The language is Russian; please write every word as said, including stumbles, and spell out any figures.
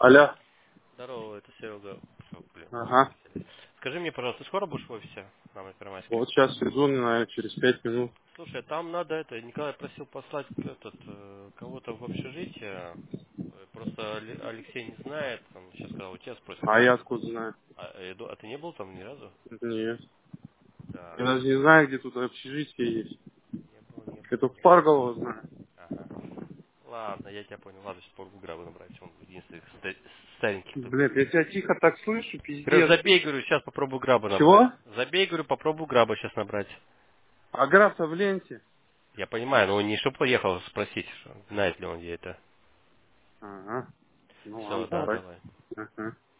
Алло. Здорово, это Серега. Фу, блин. Ага. Скажи мне, пожалуйста, ты скоро будешь в офисе на моей Первомайской? Вот сейчас иду, наверное, через пять минут. Слушай, там надо это, Николай просил послать этот, э, кого-то в общежитие. Э, Просто Али- Алексей не знает, он сейчас сказал, у тебя спросит, А кто я там. откуда знаю? А, э, Эду- а ты не был там ни разу? Нет. Я Так, даже не знаю, где тут общежитие есть. не был, не Это был. в Парголово знаю. Ага. Ладно, я тебя понял. Ладно, сейчас попробую Граба набрать. Он единственный из ста- стареньких тут. Блин, я тебя тихо так слышу, Говорю, пиздец. забей, говорю, сейчас попробую Граба набрать. Чего? Забей, говорю, попробую Граба сейчас набрать. А граф-то в ленте. Я понимаю, но не чтобы поехал спросить, что- знает ли он где это. Ага. Ну Все, ладно, да, давай. давай. Ага.